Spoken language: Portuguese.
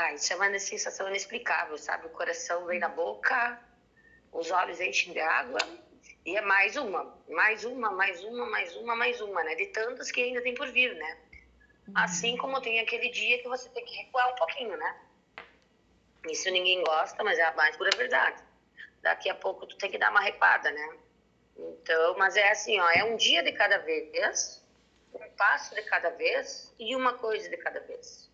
isso é uma sensação inexplicável, sabe? O coração vem na boca, os olhos enchem de água e é mais uma, né? De tantas que ainda tem por vir, né? Assim como tem aquele dia que você tem que recuar um pouquinho, né? Isso ninguém gosta, mas é a mais pura verdade. Daqui a pouco tu tem que dar uma recuada, né? Então, mas é assim, ó, é um dia de cada vez, um passo de cada vez e uma coisa de cada vez.